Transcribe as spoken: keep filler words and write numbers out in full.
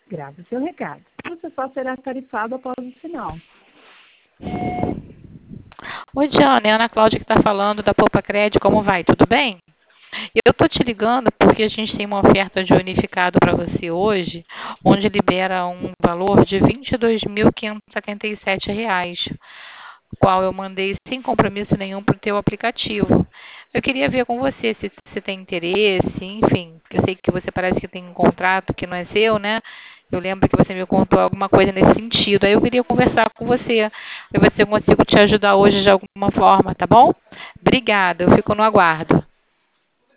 grave o seu recado. Você só será tarifado após o sinal. Oi, Diana, é a Ana Cláudia que está falando da Poupa Cred. Como vai? Tudo bem? Eu estou te ligando porque a gente tem uma oferta de unificado para você hoje, onde libera um valor de vinte e dois mil quinhentos e setenta e sete reais, qual eu mandei sem compromisso nenhum para o teu aplicativo. Eu queria ver com você se você tem interesse, enfim. Eu sei que você parece que tem um contrato que não é seu, né? Eu lembro que você me contou alguma coisa nesse sentido. Aí eu queria conversar com você, para ver se eu consigo te ajudar hoje de alguma forma, tá bom? Obrigada, eu fico no aguardo.